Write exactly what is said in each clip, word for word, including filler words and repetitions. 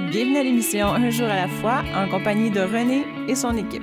Bienvenue à l'émission Un jour à la fois, en compagnie de René et son équipe.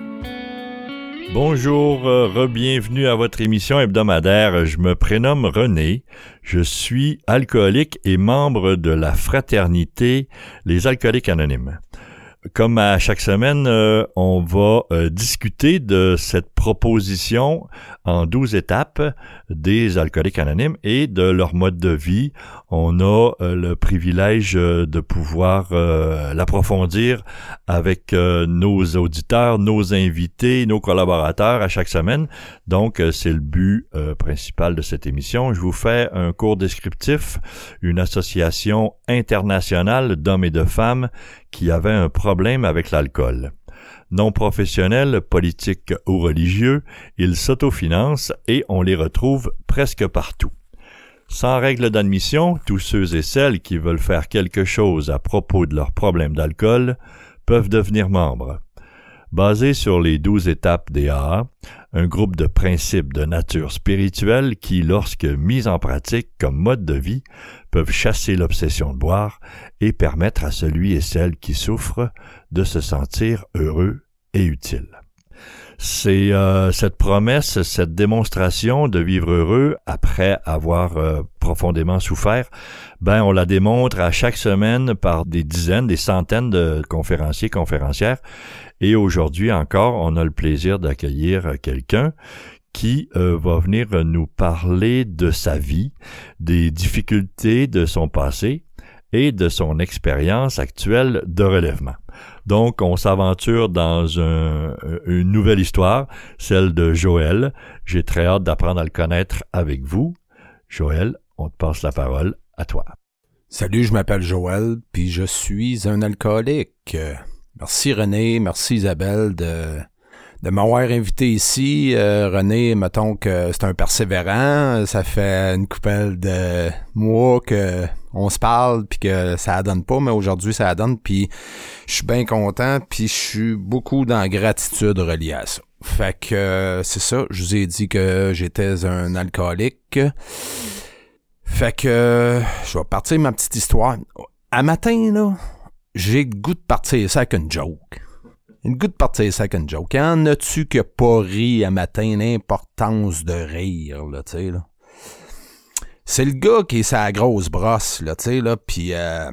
Bonjour, euh, re-bienvenue à votre émission hebdomadaire. Je me prénomme René, je suis alcoolique et membre de la fraternité Les Alcooliques Anonymes. Comme à chaque semaine, euh, on va euh, discuter de cette proposition en douze étapes des alcooliques anonymes et de leur mode de vie. On a euh, le privilège euh, de pouvoir euh, l'approfondir avec euh, nos auditeurs, nos invités, nos collaborateurs à chaque semaine. Donc, euh, c'est le but euh, principal de cette émission. Je vous fais un court descriptif, une association internationale d'hommes et de femmes qui avait un problème avec l'alcool. Non professionnels, politiques ou religieux, ils s'autofinancent et on les retrouve presque partout. Sans règle d'admission, tous ceux et celles qui veulent faire quelque chose à propos de leur problème d'alcool peuvent devenir membres. Basé sur les douze étapes des A A, un groupe de principes de nature spirituelle qui, lorsque mis en pratique comme mode de vie, peuvent chasser l'obsession de boire et permettre à celui et celle qui souffrent de se sentir heureux et utile. C'est euh, cette promesse, cette démonstration de vivre heureux après avoir euh, profondément souffert, ben on la démontre à chaque semaine par des dizaines, des centaines de conférenciers, conférencières. Et aujourd'hui encore, on a le plaisir d'accueillir quelqu'un qui euh, va venir nous parler de sa vie, des difficultés de son passé et de son expérience actuelle de relèvement. Donc, on s'aventure dans un, une nouvelle histoire, celle de Joël. J'ai très hâte d'apprendre à le connaître avec vous. Joël, on te passe la parole à toi. Salut, je m'appelle Joël, puis je suis un alcoolique. Merci René, merci Isabelle de, de m'avoir invité ici. Euh, René, mettons que c'est un persévérant, ça fait une couple de mois que on se parle puis que ça donne pas, mais aujourd'hui ça donne, puis je suis bien content, puis je suis beaucoup dans la gratitude reliée à ça. Fait que euh, c'est ça, je vous ai dit que j'étais un alcoolique. Fait que euh, je vais partir ma petite histoire. À matin, là, j'ai le goût de partir ça avec une joke. Le goût de partir ça avec une joke. En as-tu que pas ri à matin, l'importance de rire, là, tu sais, là. C'est le gars qui est sa grosse brosse, là, tu sais, là, pis euh,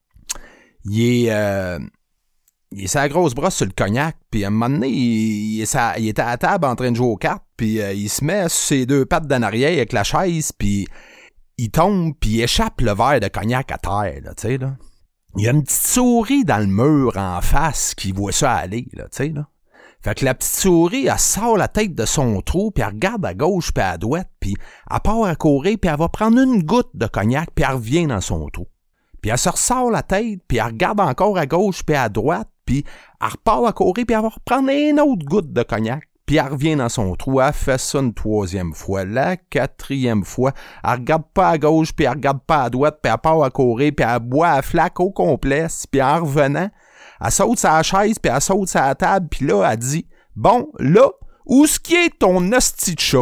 il est... Euh, il est sa grosse brosse sur le cognac, puis à un moment donné, il, il, est sa, il était à la table en train de jouer aux cartes, puis euh, il se met sur ses deux pattes d'en arrière avec la chaise, puis il tombe, puis il échappe le verre de cognac à terre, là, tu sais, là. Il y a une petite souris dans le mur en face qui voit ça aller, là, tu sais, là. Fait que la petite souris, elle sort la tête de son trou, puis elle regarde à gauche puis à droite, puis elle part à courir, puis elle va prendre une goutte de cognac, puis elle revient dans son trou. Puis elle se ressort la tête, puis elle regarde encore à gauche puis à droite, puis elle repart à courir, puis elle va reprendre une autre goutte de cognac, puis elle revient dans son trou. Elle fait ça une troisième fois, la quatrième fois. Elle regarde pas à gauche, puis elle regarde pas à droite, puis elle part à courir, puis elle boit à flaque au complet, puis en revenant, elle saute sa chaise, puis elle saute sa table, puis là, elle dit « Bon, là, où est-ce qui est ton hostie de chat? »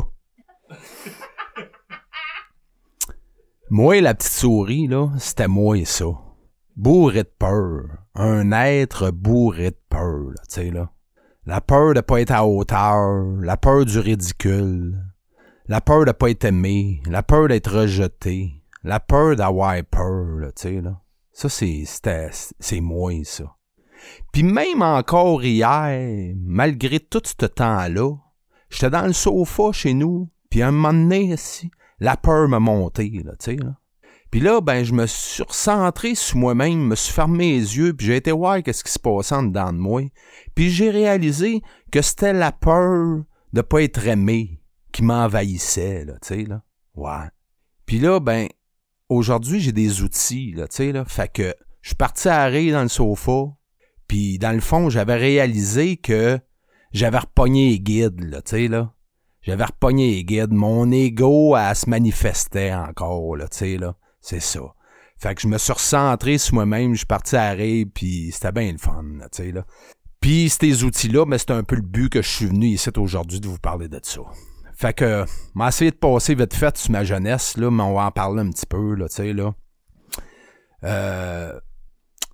Moi, la petite souris, là, c'était moi et ça. Bourré de peur. Un être bourré de peur, là, tu sais, là. La peur de pas être à hauteur, la peur du ridicule, la peur de pas être aimé, la peur d'être rejeté, la peur d'avoir peur, là, tu sais, là. Ça, c'est, c'était, c'est moi, ça. Puis même encore hier, malgré tout ce temps-là, j'étais dans le sofa chez nous, puis un moment donné, ici, la peur m'a monté, là, tu sais, là. Puis là, ben, je me suis recentré sur moi-même, me suis fermé les yeux, puis j'ai été voir qu'est-ce qui se passait en dedans de moi. Puis j'ai réalisé que c'était la peur de pas être aimé qui m'envahissait, là, tu sais, là. Ouais. Puis là, ben, aujourd'hui, j'ai des outils, là, tu sais, là. Fait que je suis parti à rire dans le sofa, puis dans le fond, j'avais réalisé que j'avais repogné les guides, là, tu sais, là. J'avais repogné les guides. Mon ego, elle se manifestait encore, là, tu sais, là. C'est ça. Fait que je me suis recentré sur moi-même, je suis parti à rire, puis c'était bien le fun, tu sais, là. Puis ces outils-là, mais c'est un peu le but que je suis venu ici aujourd'hui de vous parler de ça. Fait que, m'a essayé de passer vite fait sur ma jeunesse, là, mais on va en parler un petit peu, là, tu sais, là. Euh...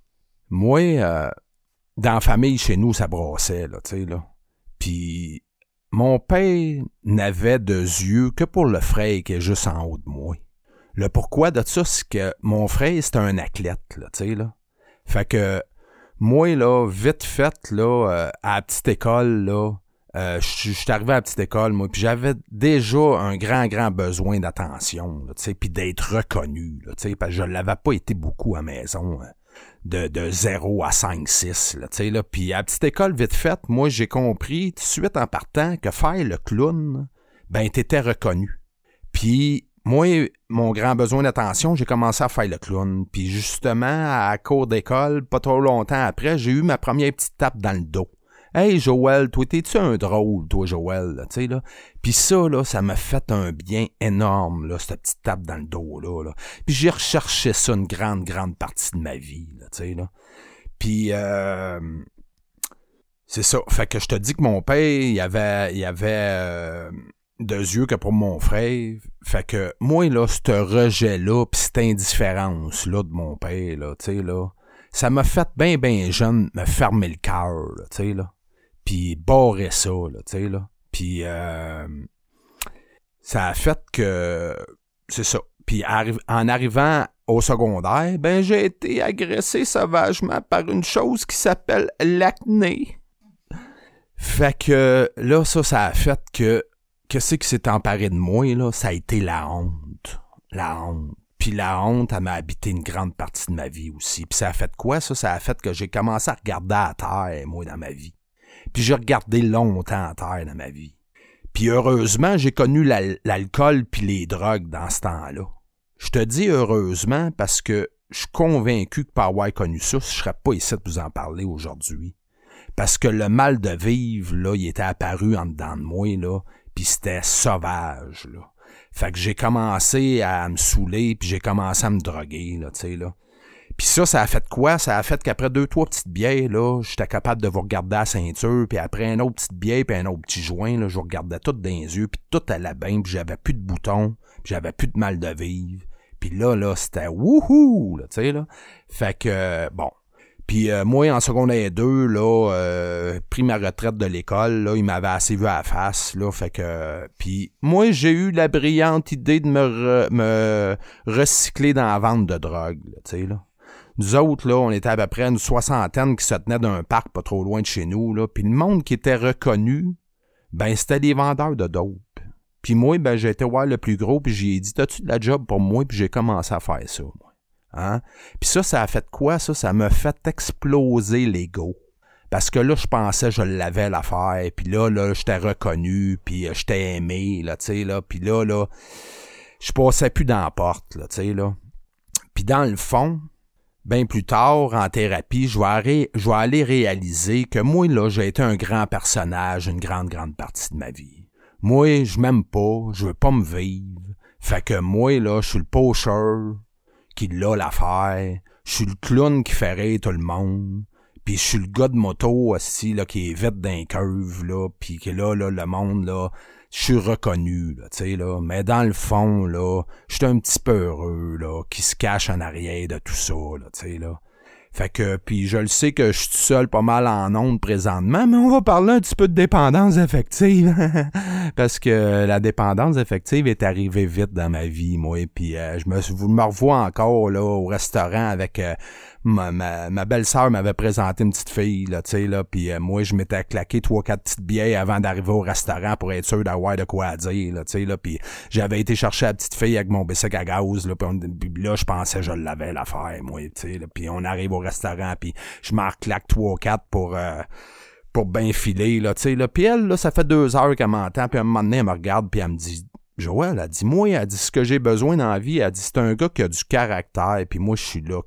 moi, euh, dans la famille, chez nous, ça brassait, là, tu sais, là. Puis, mon père n'avait de yeux que pour le frère qui est juste en haut de moi. Le pourquoi de ça, c'est que mon frère, c'était un athlète, là, tu sais, là. Fait que, moi, là, vite fait, là, euh, à la petite école, là, euh, je suis arrivé à la petite école, moi, puis j'avais déjà un grand, grand besoin d'attention, tu sais, puis d'être reconnu, tu sais, parce que je l'avais pas été beaucoup à la maison, hein, de, de zéro à cinq six, tu sais, là, puis à la petite école, vite fait, moi, j'ai compris tout de suite en partant que faire le clown, ben, t'étais reconnu. Puis, moi, mon grand besoin d'attention, j'ai commencé à faire le clown. Puis justement, à la cour d'école, pas trop longtemps après, j'ai eu ma première petite tape dans le dos. « Hey, Joël, toi, t'es-tu un drôle, toi, Joël? » Tu sais, là. Puis ça, là, ça m'a fait un bien énorme, là, cette petite tape dans le dos, là. là. Puis j'ai recherché ça une grande, grande partie de ma vie, là, tu sais, là. Puis, euh... c'est ça. Fait que je te dis que mon père, il avait... Il avait euh... de yeux que pour mon frère. Fait que moi, là, ce rejet-là, pis cette indifférence-là de mon père, là, tu sais, là, ça m'a fait bien, bien jeune me fermer le cœur, tu sais, là. Pis barrer ça, là, tu sais, là. Pis euh, ça a fait que... C'est ça. Puis arri- en arrivant au secondaire, ben j'ai été agressé sauvagement par une chose qui s'appelle l'acné. Fait que là, ça, ça a fait que qu'est-ce qui s'est emparé de moi, là? Ça a été la honte. La honte. Puis la honte, elle m'a habité une grande partie de ma vie aussi. Puis ça a fait quoi, ça? Ça a fait que j'ai commencé à regarder à terre, moi, dans ma vie. Puis j'ai regardé longtemps à terre dans ma vie. Puis heureusement, j'ai connu la- l'alcool puis les drogues dans ce temps-là. Je te dis heureusement parce que je suis convaincu que par avoir connu ça, je serais pas ici de vous en parler aujourd'hui. Parce que le mal de vivre, là, il était apparu en dedans de moi, là, puis c'était sauvage, là. Fait que j'ai commencé à me saouler, puis j'ai commencé à me droguer, là, tu sais, là. Puis ça, ça a fait quoi? Ça a fait qu'après deux, trois petites bières, là, j'étais capable de vous regarder à la ceinture, puis après une autre petite bière, puis un autre petit joint, là, je vous regardais tout dans les yeux, puis tout allait bien, puis j'avais plus de boutons, puis j'avais plus de mal de vivre. Puis là, là, c'était wouhou, là, tu sais, là. Fait que, euh, bon. Puis euh, moi, en secondaire deux, là, euh, pris ma retraite de l'école, là, il m'avait assez vu à la face, là, fait que... Euh, puis moi, j'ai eu la brillante idée de me, re, me recycler dans la vente de drogue, tu sais, là. Nous autres, là, on était à peu près une soixantaine qui se tenaient d'un parc pas trop loin de chez nous, là, puis le monde qui était reconnu, ben, c'était des vendeurs de dope. Puis moi, ben, j'ai été voir le plus gros, puis j'ai dit, t'as-tu de la job pour moi? Puis j'ai commencé à faire ça, moi. Hein? Puis ça, ça a fait quoi, ça? Ça m'a fait exploser l'ego. Parce que là, je pensais que je l'avais l'affaire, puis là, là, j'étais reconnu, puis euh, j'étais aimé, là, tu sais, là, puis là, là, je passais plus dans la porte, là, tu sais, là. Puis dans le fond, bien plus tard, en thérapie, je vais, arrêt, je vais aller réaliser que moi, là, j'ai été un grand personnage une grande, grande partie de ma vie. Moi, je m'aime pas, je veux pas me vivre. Fait que moi, là, je suis le pocheur qui l'a l'affaire. Je suis le clown qui fait rire tout le monde. Puis je suis le gars de moto aussi, là, qui est vite d'un curve, là, puis que là, là, le monde, là, je suis reconnu, là, tu sais, là. Mais dans le fond, là, je suis un petit peu heureux, là, qui se cache en arrière de tout ça, là, tu sais, là. Fait que, puis je le sais que je suis tout seul pas mal en ondes présentement, mais on va parler un petit peu de dépendance affective. Parce que la dépendance affective est arrivée vite dans ma vie, moi. Puis euh, je me, vous me revois encore là au restaurant avec euh, ma, ma, ma belle-sœur m'avait présenté une petite fille, là, tu sais, là. Puis euh, moi, je m'étais claqué trois, quatre petites bières avant d'arriver au restaurant pour être sûr d'avoir de quoi à dire, là, tu sais, là. Puis j'avais été chercher la petite fille avec mon bicycle à gaz, là. Puis là, je pensais que je l'avais l'affaire, moi, tu sais, là. Puis on arrive au restaurant, puis je m'en claque trois quatre pour euh, pour bien filer, là, tu sais, là. Puis elle, là, ça fait deux heures qu'elle m'entend, puis à un moment donné, elle me regarde, puis elle me dit, Joël, elle dit, moi, elle dit, ce que j'ai besoin dans la vie, elle dit, c'est un gars qui a du caractère, puis moi, je suis là,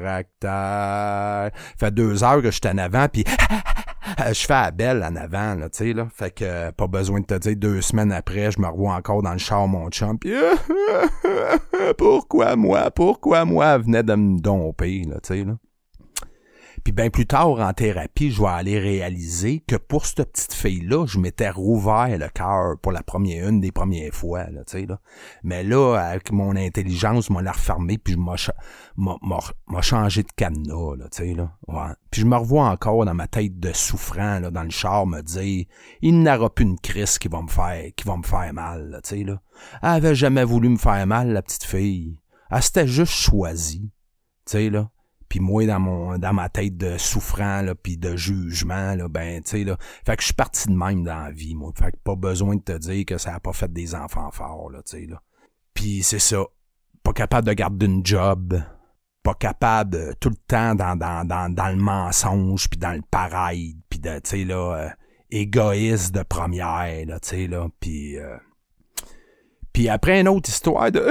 caractère. Fait deux heures que je suis en avant, puis je fais la belle en avant, là, tu sais, là. Fait que, euh, pas besoin de te dire, deux semaines après, je me revois encore dans le char, mon chum, puis pourquoi moi, pourquoi moi, elle venait de me domper, là, tu sais, là. Puis bien plus tard, en thérapie, je vais aller réaliser que pour cette petite fille-là, je m'étais rouvert le cœur pour la première, une des premières fois, là, tu sais, là. Mais là, avec mon intelligence, je m'en l'ai refermé, puis je m'a, m'a, m'a, m'a changé de cadenas, là, tu sais, là. Ouais. Puis je me revois encore dans ma tête de souffrant, là, dans le char, me dire, il n'aura plus une crise qui va me faire, qui va me faire mal, là, tu sais, là. Elle avait jamais voulu me faire mal, la petite fille. Elle s'était juste choisie, tu sais, là. Puis moi, dans mon dans ma tête de souffrant, là, puis de jugement, là, ben, tu sais, là, fait que je suis parti de même dans la vie, moi. Fait que pas besoin de te dire que ça a pas fait des enfants forts, là, tu sais, là. Puis c'est ça, pas capable de garder une job, pas capable euh, tout le temps dans dans dans dans le mensonge, puis dans le pareil, puis de, tu sais, là, euh, égoïste de première, là, tu sais, là, puis... Euh, Puis après une autre histoire de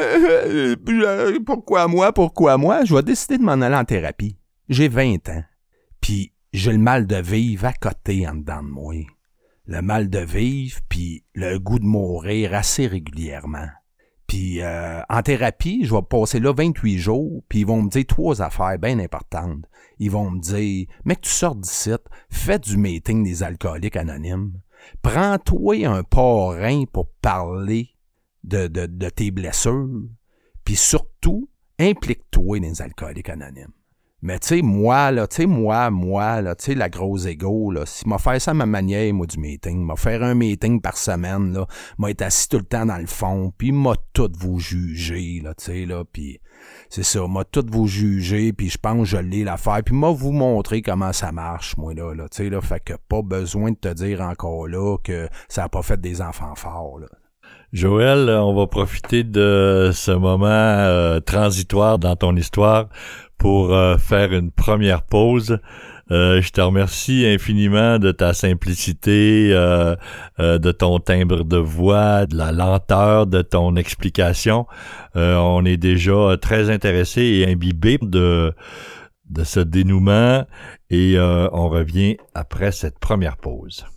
« Pourquoi moi, pourquoi moi? » Je vais décider de m'en aller en thérapie. J'ai vingt ans. Puis j'ai le mal de vivre à côté en dedans de moi. Le mal de vivre, puis le goût de mourir assez régulièrement. Puis euh, en thérapie, je vais passer là vingt-huit jours, puis ils vont me dire trois affaires bien importantes. Ils vont me dire « Mec, tu sors d'ici, fais du meeting des alcooliques anonymes. Prends-toi un parrain pour parler De, de, de tes blessures, puis surtout, implique-toi dans les alcooliques anonymes. Mais tu sais, moi, là, tu sais, moi, moi, là, tu sais, la grosse égo, là, si m'a fait ça à ma manière, moi, du meeting, m'a faire un meeting par semaine, là, m'a été assis tout le temps dans le fond, puis m'a tout vous juger, là, tu sais, là, puis c'est ça, m'a tout vous juger, puis je pense que je l'ai l'affaire, puis m'a vous montrer comment ça marche, moi, là, là, tu sais, là, fait que pas besoin de te dire encore là que ça a pas fait des enfants forts, là. Joël, on va profiter de ce moment euh, transitoire dans ton histoire pour euh, faire une première pause. Euh, je te remercie infiniment de ta simplicité, euh, euh, de ton timbre de voix, de la lenteur de ton explication. Euh, on est déjà très intéressé et imbibé de de ce dénouement et euh, on revient après cette première pause.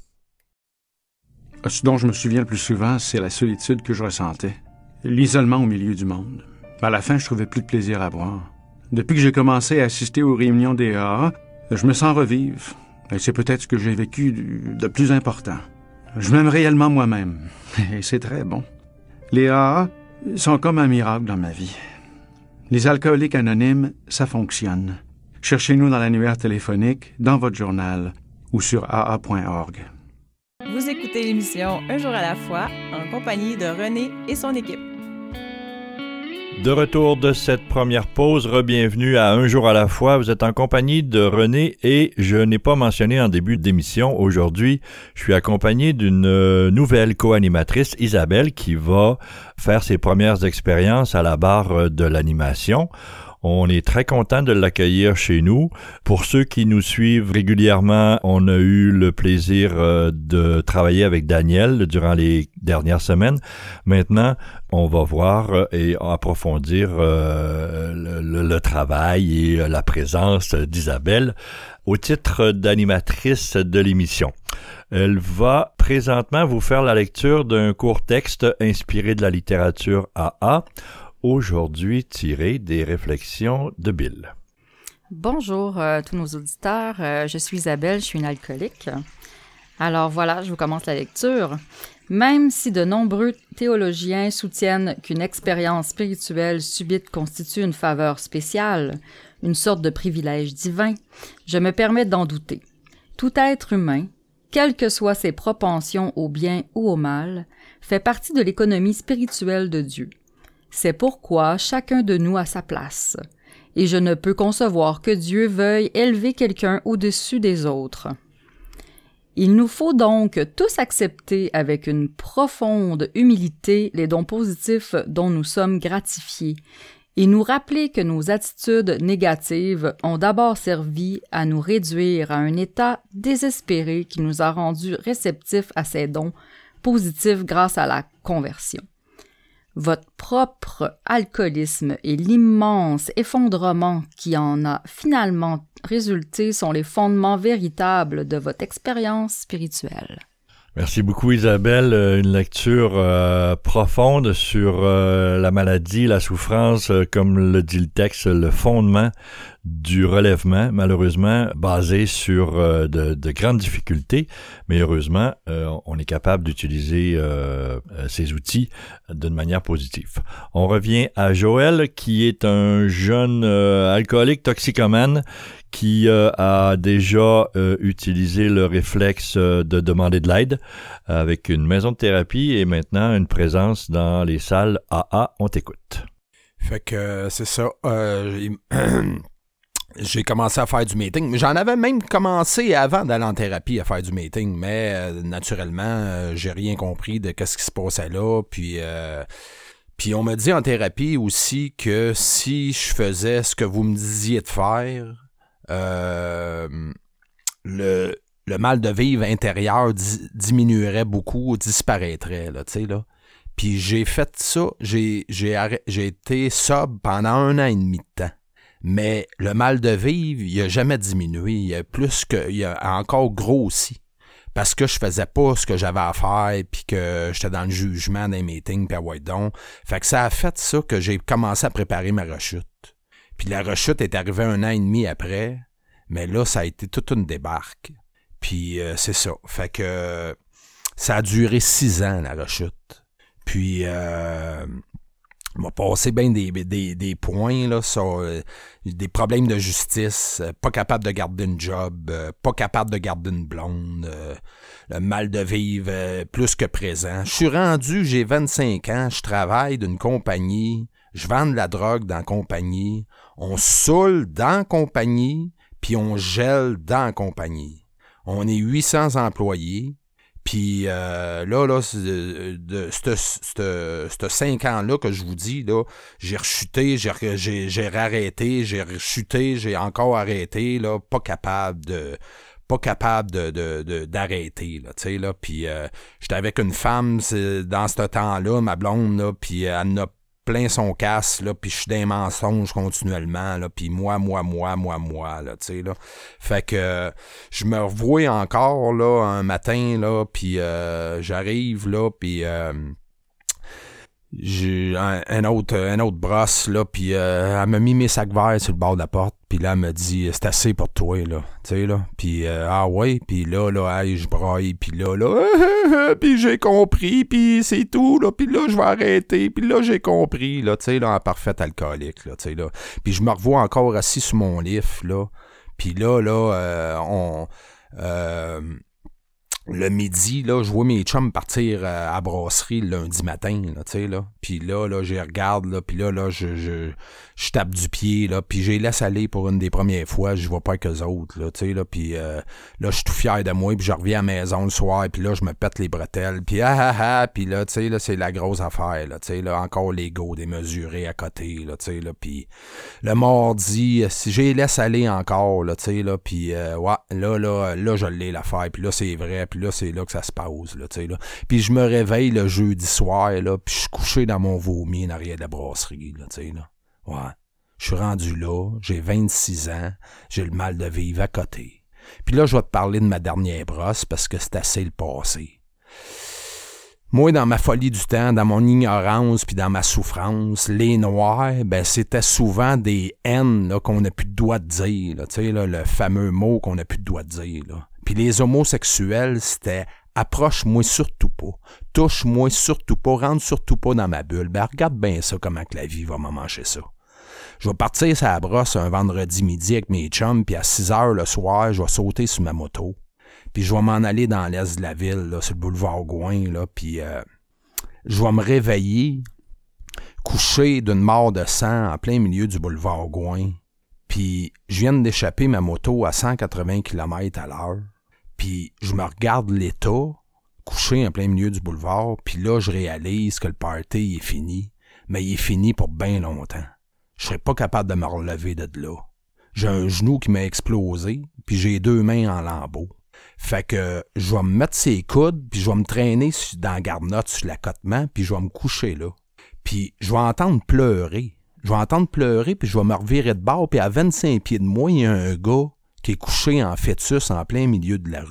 Ce dont je me souviens le plus souvent, c'est la solitude que je ressentais. L'isolement au milieu du monde. À la fin, je trouvais plus de plaisir à boire. Depuis que j'ai commencé à assister aux réunions des A A, je me sens revivre. Et c'est peut-être ce que j'ai vécu de plus important. Je m'aime réellement moi-même. Et c'est très bon. Les A A sont comme un miracle dans ma vie. Les alcooliques anonymes, ça fonctionne. Cherchez-nous dans l'annuaire téléphonique, dans votre journal ou sur a a point org. Vous écoutez l'émission Un jour à la fois en compagnie de René et son équipe. De retour de cette première pause, re-bienvenue à Un jour à la fois. Vous êtes en compagnie de René et je n'ai pas mentionné en début d'émission, aujourd'hui, je suis accompagné d'une nouvelle co-animatrice, Isabelle, qui va faire ses premières expériences à la barre de l'animation. On est très content de l'accueillir chez nous. Pour ceux qui nous suivent régulièrement, on a eu le plaisir euh, de travailler avec Daniel durant les dernières semaines. Maintenant, on va voir et approfondir euh, le, le travail et la présence d'Isabelle au titre d'animatrice de l'émission. Elle va présentement vous faire la lecture d'un court texte inspiré de la littérature A A, aujourd'hui tiré des réflexions de Bill. Bonjour euh, tous nos auditeurs, euh, je suis Isabelle, je suis une alcoolique. Alors voilà, je vous commence la lecture. Même si de nombreux théologiens soutiennent qu'une expérience spirituelle subite constitue une faveur spéciale, une sorte de privilège divin, je me permets d'en douter. Tout être humain, quelles que soient ses propensions au bien ou au mal, fait partie de l'économie spirituelle de Dieu. C'est pourquoi chacun de nous a sa place, et je ne peux concevoir que Dieu veuille élever quelqu'un au-dessus des autres. Il nous faut donc tous accepter avec une profonde humilité les dons positifs dont nous sommes gratifiés, et nous rappeler que nos attitudes négatives ont d'abord servi à nous réduire à un état désespéré qui nous a rendus réceptifs à ces dons positifs grâce à la conversion. Votre propre alcoolisme et l'immense effondrement qui en a finalement résulté sont les fondements véritables de votre expérience spirituelle. Merci beaucoup Isabelle, une lecture euh, profonde sur euh, la maladie, la souffrance, euh, comme le dit le texte, le fondement du relèvement, malheureusement, basé sur euh, de, de grandes difficultés, mais heureusement, euh, on est capable d'utiliser euh, ces outils d'une manière positive. On revient à Joël, qui est un jeune euh, alcoolique toxicomane qui euh, a déjà euh, utilisé le réflexe euh, de demander de l'aide avec une maison de thérapie et maintenant une présence dans les salles A A. On t'écoute. Fait que euh, c'est ça. Euh, j'ai commencé à faire du meeting. J'en avais même commencé avant d'aller en thérapie à faire du meeting, mais euh, naturellement, euh, j'ai rien compris de ce qui se passait là. Puis, euh, puis on m'a dit en thérapie aussi que si je faisais ce que vous me disiez de faire, euh, le, le mal de vivre intérieur di- diminuerait beaucoup, disparaîtrait, là, tu sais, là. Puis j'ai fait ça, j'ai, j'ai, arrêt, j'ai été sobre pendant un an et demi de temps. Mais le mal de vivre, il a jamais diminué. Il a plus que, il a encore grossi. Parce que je faisais pas ce que j'avais à faire, puis que j'étais dans le jugement des meetings, puis à ouais donc. Fait que ça a fait ça que j'ai commencé à préparer ma rechute. Puis la rechute est arrivée un an et demi après, mais là, ça a été toute une débarque. Puis euh, c'est ça. Fait que ça a duré six ans, la rechute. Puis, euh, on m'a passé bien des, des, des points, là, sur euh, des problèmes de justice, euh, pas capable de garder une job, euh, pas capable de garder une blonde, euh, le mal de vivre euh, plus que présent. Je suis rendu, j'ai vingt-cinq ans, je travaille d'une compagnie, je vends de la drogue dans la compagnie, on saoule dans la compagnie, puis on gèle dans la compagnie. On est huit cents employés. Puis euh, là, là, de ce cinq ans-là que je vous dis, là, j'ai rechuté, j'ai, j'ai, j'ai arrêté, j'ai rechuté, j'ai encore arrêté, là, pas capable de. pas capable de, de, de d'arrêter, là, tu sais, là. Puis euh, j'étais avec une femme dans ce temps-là, ma blonde, là, puis elle en a plein son casse, là, puis je suis dans les mensonges continuellement, là, puis moi, moi, moi, moi, moi, là, tu sais, là. Fait que euh, je me revois encore, là, un matin, là, puis euh, j'arrive, là, puis euh, j'ai un, un autre un autre brosse, là, puis euh, elle m'a mis mes sacs verts sur le bord de la porte, puis là, elle m'a dit, c'est assez pour toi, là, tu sais, là, puis euh, ah ouais, puis là, là, hey, je braille, puis là, là, puis j'ai compris, puis c'est tout, là, puis là, je vais arrêter, puis là, j'ai compris, là, tu sais, là, en parfait alcoolique, là, tu sais, là, puis je me revois encore assis sur mon lit, là, puis là, là, euh, on... Euh, le midi, là, je vois mes chums partir à la brasserie le lundi matin, là, tu sais, là. Puis là, là, je regarde, là, puis là, là, je, je, je tape du pied, là, puis je les laisse aller pour une des premières fois, je vois pas avec eux autres, là, tu sais, là, puis euh, là, je suis tout fier de moi, puis je reviens à la maison le soir, puis là, je me pète les bretelles, puis ah ah ah, puis là, tu sais, là, c'est la grosse affaire, là, tu sais, là, encore l'ego démesuré à côté, là, tu sais, là, puis le mardi, si je les laisse aller encore, là, tu sais, là, puis euh, ouais, là, là, là, je l'ai l'affaire, puis là, c'est vrai, puis là, c'est là que ça se passe, là, tu sais, là. Puis je me réveille le jeudi soir, là, puis je suis couché dans mon vomi en arrière de la brasserie, là, tu sais, là. Ouais. Je suis rendu là, j'ai vingt-six ans, j'ai le mal de vivre à côté. Puis là, je vais te parler de ma dernière brosse parce que c'est assez le passé. Moi, dans ma folie du temps, dans mon ignorance puis dans ma souffrance, les Noirs, ben c'était souvent des haines là, qu'on n'a plus de droit de dire, là, tu sais, là, le fameux mot qu'on n'a plus de droit de dire, là. Puis les homosexuels, c'était « approche-moi surtout pas, touche-moi surtout pas, rentre surtout pas dans ma bulle ». Ben regarde bien ça, comment que la vie va m'en manger ça. Je vais partir sur la brosse un vendredi midi avec mes chums, puis à six heures le soir, je vais sauter sur ma moto. Puis je vais m'en aller dans l'est de la ville, là, sur le boulevard Gouin, là, puis euh, je vais me réveiller, couché d'une mort de sang en plein milieu du boulevard Gouin. Puis je viens d'échapper ma moto à cent quatre-vingts kilomètres à l'heure. Puis je me regarde l'état, couché en plein milieu du boulevard, puis là, je réalise que le party est fini, mais il est fini pour bien longtemps. Je serais pas capable de me relever de là. J'ai un genou qui m'a explosé, puis j'ai deux mains en lambeaux. Fait que je vais me mettre ses coudes, puis je vais me traîner dans la garnotte sur l'accotement, puis je vais me coucher là. Puis je vais entendre pleurer. Je vais entendre pleurer, puis je vais me revirer de bord, puis à vingt-cinq pieds de moi, il y a un gars qui est couché en fœtus en plein milieu de la rue.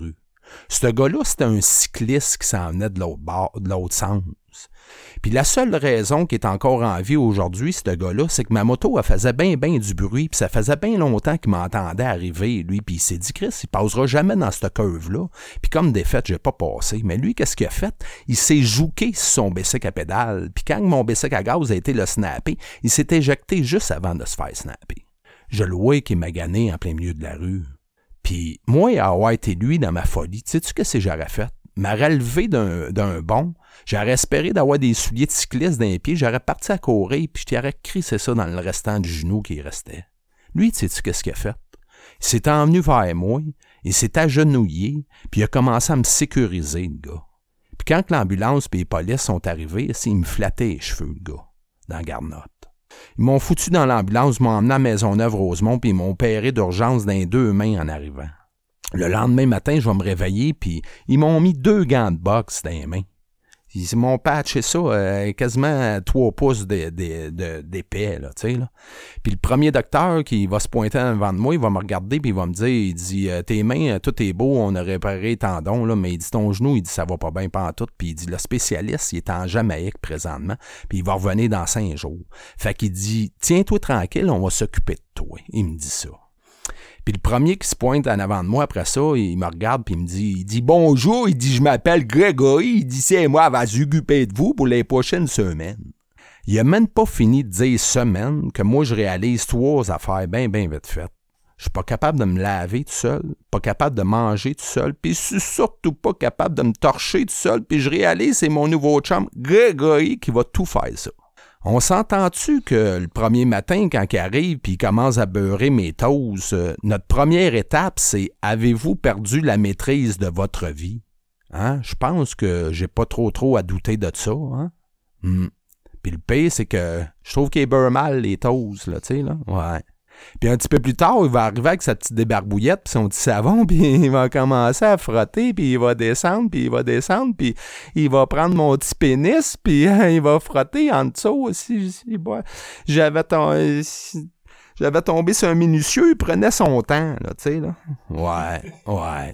Ce gars-là, c'était un cycliste qui s'en venait de l'autre bord, de l'autre sens. Puis la seule raison qu'il est encore en vie aujourd'hui, ce gars-là, c'est que ma moto, elle faisait bien, bien du bruit, puis ça faisait bien longtemps qu'il m'entendait arriver, lui, puis il s'est dit, Chris, il passera jamais dans cette curve-là. Puis comme des faits, j'ai pas passé. Mais lui, qu'est-ce qu'il a fait? Il s'est jouqué sur son bicycle à pédale, puis quand mon bicycle à gaz a été le snapper, il s'est éjecté juste avant de se faire snapper. Je le vois qu'il m'a gagné en plein milieu de la rue. Puis moi, à avoir été lui dans ma folie, tu sais-tu qu'est-ce que j'aurais fait? M'a relevé d'un, d'un bond, j'aurais espéré d'avoir des souliers de cycliste dans les pieds, j'aurais parti à courir, puis je t'aurais crissé ça dans le restant du genou qui restait. Lui, tu sais-tu qu'est-ce qu'il a fait? Il s'est envenu vers moi, il s'est agenouillé, puis il a commencé à me sécuriser, le gars. Puis quand l'ambulance et les polices sont arrivés, il me flattait les cheveux, le gars, dans la garnotte. Ils m'ont foutu dans l'ambulance, ils m'ont emmené à Maisonneuve-Rosemont, puis ils m'ont opéré d'urgence dans les deux mains en arrivant. Le lendemain matin, je vais me réveiller, puis ils m'ont mis deux gants de boxe dans les mains. Ils m'ont patché ça euh, quasiment trois pouces de, de, de, d'épais, là, tu sais, là. Puis le premier docteur qui va se pointer devant de moi, il va me regarder, puis il va me dire, il dit, euh, tes mains, tout est beau, on a réparé les tendons, là, mais il dit, ton genou, il dit, ça va pas bien pantoute, puis il dit, le spécialiste, il est en Jamaïque présentement, puis il va revenir dans cinq jours. Fait qu'il dit, tiens-toi tranquille, on va s'occuper de toi. Il me dit ça. Puis le premier qui se pointe en avant de moi après ça, il me regarde puis il me dit, il dit bonjour, il dit je m'appelle Grégory, il dit c'est moi, va s'occuper de vous pour les prochaines semaines. Il a même pas fini de dire semaine que moi je réalise trois affaires bien bien vite faites. Je suis pas capable de me laver tout seul, pas capable de manger tout seul, puis je suis surtout pas capable de me torcher tout seul, puis je réalise c'est mon nouveau chum Grégory qui va tout faire ça. On s'entend-tu que le premier matin, quand il arrive puis il commence à beurrer mes toasts, euh, notre première étape, c'est « Avez-vous perdu la maîtrise de votre vie? » Hein? Je pense que j'ai pas trop trop à douter de ça. Hein? Mm. Puis le pire, c'est que je trouve qu'il beurre mal, les toasts, là, tu sais, là. Ouais. Puis un petit peu plus dard, il va arriver avec sa petite débarbouillette puis son petit savon, puis il va commencer à frotter, puis il va descendre, puis il va descendre, puis il va prendre mon petit pénis, puis hein, il va frotter en dessous aussi. J'avais, tom... J'avais tombé sur un minutieux, il prenait son temps, là, tu sais, là. Ouais, ouais.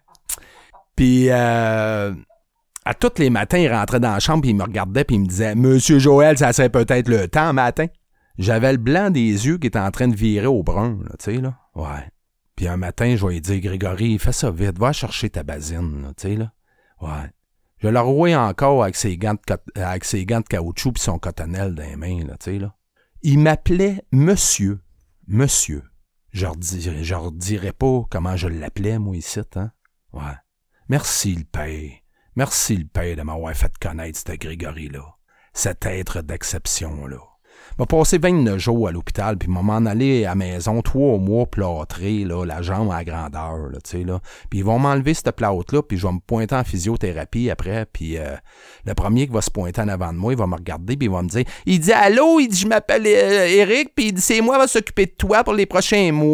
Puis, euh... à tous les matins, il rentrait dans la chambre, puis il me regardait, puis il me disait « Monsieur Joël, ça serait peut-être le temps matin. » J'avais le blanc des yeux qui était en train de virer au brun, là, tu sais, là. Ouais. Puis un matin, je vais lui dire, Grégory, fais ça vite, va chercher ta basine, là, tu sais, là. Ouais. Je le revois encore avec ses gants de, co- avec ses gants de caoutchouc pis son cotonnelle dans les mains, là, tu sais, là. Il m'appelait Monsieur. Monsieur. Je redirais, je redirais pas comment je l'appelais, moi, ici, hein. Ouais. Merci, le père. Merci, le père, de m'avoir fait connaître ce Grégory-là. Cet être d'exception-là. m'a passé vingt-neuf jours à l'hôpital, puis m'a m'en allé à la maison trois mois plâtré, là, la jambe à grandeur, là, tu sais, là. Puis ils vont m'enlever cette plâtre-là, puis je vais me pointer en physiothérapie après, puis euh, le premier qui va se pointer en avant de moi, il va me regarder, puis il va me dire, il dit « Allô? » Il dit « Je m'appelle euh, Eric, puis il dit « C'est moi qui va s'occuper de toi pour les prochains mois. »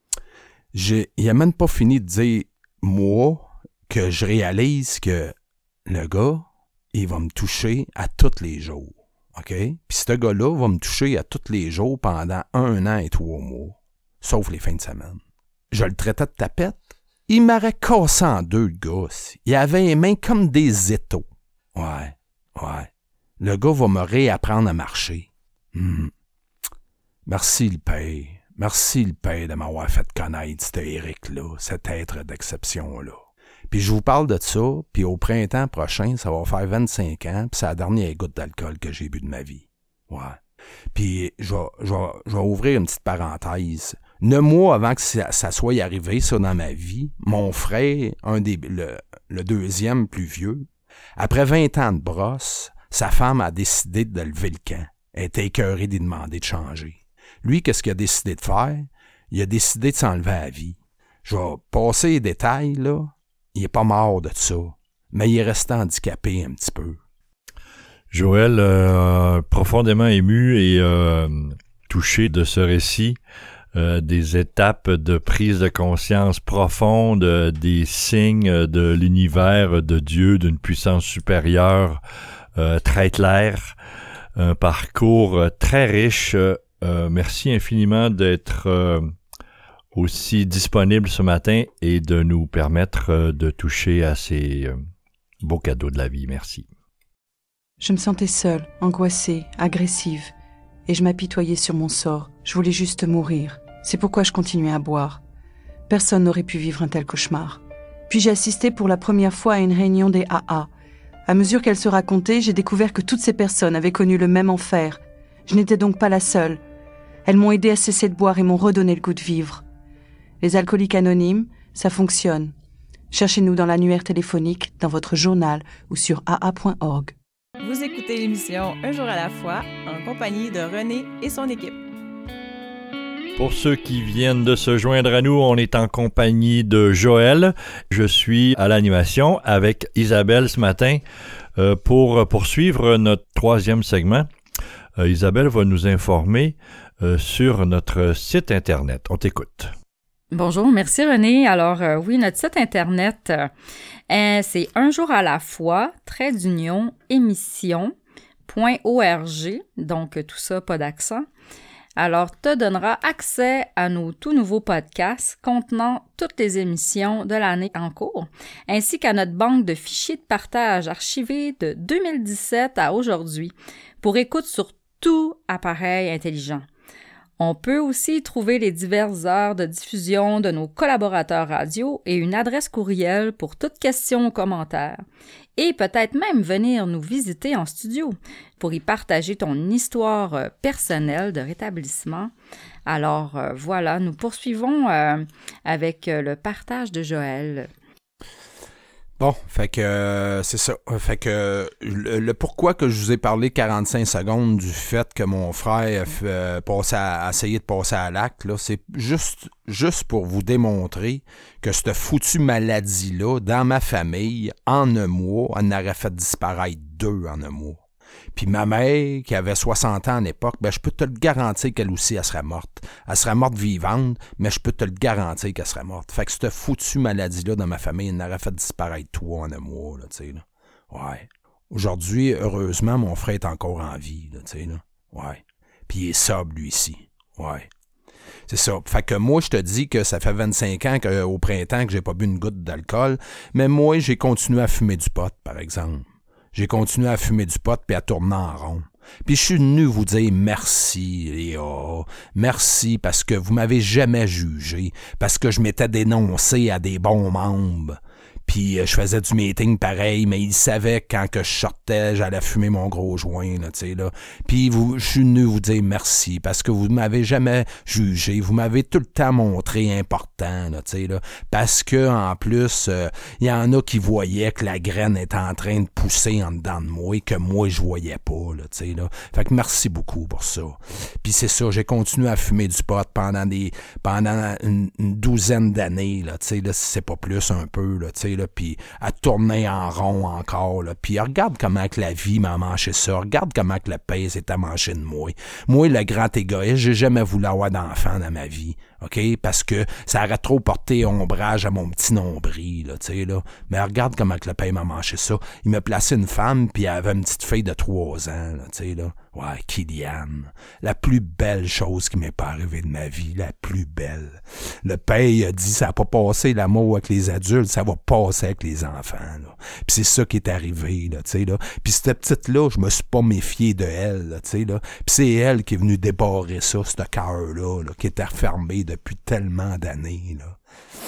J'ai, il a même pas fini de dire « moi » que je réalise que le gars, il va me toucher à tous les jours. OK? Puis ce gars-là va me toucher à tous les jours pendant un an et trois mois. Sauf les fins de semaine. Je le traitais de tapette. Il m'aurait cassé en deux, le gars. Il avait les mains comme des étaux. Ouais, ouais. Le gars va me réapprendre à marcher. Hum. Merci le père. Merci le père de m'avoir fait connaître cet Eric-là, cet être d'exception-là. Puis je vous parle de ça, puis au printemps prochain, ça va faire vingt-cinq ans, puis c'est la dernière goutte d'alcool que j'ai bu de ma vie. Ouais. Puis je vais, je vais, je vais ouvrir une petite parenthèse. Neuf mois avant que ça, ça soit arrivé, ça, dans ma vie, mon frère, un des, le, le deuxième plus vieux, après vingt ans de brosse, sa femme a décidé de lever le camp. Elle était écœurée d'y demander de changer. Lui, qu'est-ce qu'il a décidé de faire? Il a décidé de s'enlever à la vie. Je vais passer les détails, là. Il est pas mort de ça, mais il est resté handicapé un petit peu. Joël, euh, profondément ému et euh, touché de ce récit, euh, des étapes de prise de conscience profonde, euh, des signes de l'univers, de Dieu, d'une puissance supérieure euh, très claire, un parcours très riche. Euh, merci infiniment d'être... Euh, aussi disponible ce matin et de nous permettre euh, de toucher à ces euh, beaux cadeaux de la vie. Merci. Je me sentais seule, angoissée, agressive, et je m'apitoyais sur mon sort. Je voulais juste mourir. C'est pourquoi je continuais à boire. Personne n'aurait pu vivre un tel cauchemar. Puis j'ai assisté pour la première fois à une réunion des A A. À mesure qu'elle se racontait, j'ai découvert que toutes ces personnes avaient connu le même enfer. Je n'étais donc pas la seule. Elles m'ont aidé à cesser de boire et m'ont redonné le goût de vivre. Les alcooliques anonymes, ça fonctionne. Cherchez-nous dans l'annuaire téléphonique, dans votre journal ou sur a a point org. Vous écoutez l'émission Un jour à la fois en compagnie de René et son équipe. Pour ceux qui viennent de se joindre à nous, on est en compagnie de Joël. Je suis à l'animation avec Isabelle ce matin euh, pour poursuivre notre troisième segment. Euh, Isabelle va nous informer euh, sur notre site Internet. On t'écoute. Bonjour, merci René. Alors euh, oui, notre site Internet, euh, c'est un jour à la fois, trait d'union, émission, point org, donc tout ça, pas d'accent. Alors, te donnera accès à nos tout nouveaux podcasts contenant toutes les émissions de l'année en cours, ainsi qu'à notre banque de fichiers de partage archivés de deux mille dix-sept à aujourd'hui, pour écoute sur tout appareil intelligent. On peut aussi trouver les diverses heures de diffusion de nos collaborateurs radio et une adresse courriel pour toutes questions ou commentaires. Et peut-être même venir nous visiter en studio pour y partager ton histoire personnelle de rétablissement. Alors euh, voilà, nous poursuivons euh, avec le partage de Joël. Bon, fait que euh, c'est ça. Fait que le, le pourquoi que je vous ai parlé quarante-cinq secondes du fait que mon frère euh, passait à, a essayé de passer à l'acte, là, c'est juste, juste pour vous démontrer que cette foutue maladie-là, dans ma famille, en un mois, elle en aurait fait disparaître deux en un mois. Puis ma mère, qui avait soixante ans à l'époque, ben je peux te le garantir qu'elle aussi, elle serait morte. Elle serait morte vivante, mais je peux te le garantir qu'elle serait morte. Fait que cette foutue maladie-là dans ma famille, elle n'aurait fait disparaître trois en un mois, là, tu sais, là. Ouais. Aujourd'hui, heureusement, mon frère est encore en vie, là, tu sais, là. Ouais. Puis il est sobre, lui, ici. Ouais. C'est ça. Fait que moi, je te dis que ça fait vingt-cinq ans qu'au printemps que j'ai pas bu une goutte d'alcool, mais moi, j'ai continué à fumer du pot, par exemple. J'ai continué à fumer du pot puis à tourner en rond. Puis je suis venu vous dire merci, Léa. Merci parce que vous m'avez jamais jugé, parce que je m'étais dénoncé à des bons membres. Puis je faisais du meeting pareil, mais ils savaient que quand que je sortais, j'allais fumer mon gros joint, là, tu sais, là. Puis vous, je suis venu vous dire merci, parce que vous m'avez jamais jugé, vous m'avez tout le temps montré important, là, tu sais, là. Parce que, en plus, il euh, y en a qui voyaient que la graine était en train de pousser en dedans de moi, et que moi, je voyais pas, là, tu sais, là. Fait que merci beaucoup pour ça. Puis c'est ça, j'ai continué à fumer du pot pendant des, pendant une, une douzaine d'années, là, tu sais, là, si c'est pas plus un peu, là, tu sais, puis à tourner en rond encore, là. Puis regarde comment que la vie m'a mangé ça, regarde comment que le pays s'est amanché de moi. Moi, le grand égoïste, j'ai jamais voulu avoir d'enfant dans ma vie, OK? Parce que ça aurait trop porté ombrage à mon petit nombril, là, tu sais, là. Mais regarde comment que le pays m'a mangé ça. Il m'a placé une femme, puis elle avait une petite fille de trois ans, là, tu sais, là. Ouais, Kylian. La plus belle chose qui m'est pas arrivée de ma vie, la plus belle. Le père a dit, ça n'a pas passé l'amour avec les adultes, ça va passer avec les enfants, là. Puis c'est ça qui est arrivé, là, tu sais, là. Puis cette petite-là, je me suis pas méfié de elle, là, tu sais, là. Puis c'est elle qui est venue débarrer ça, ce cœur-là, là, qui était refermé depuis tellement d'années, là.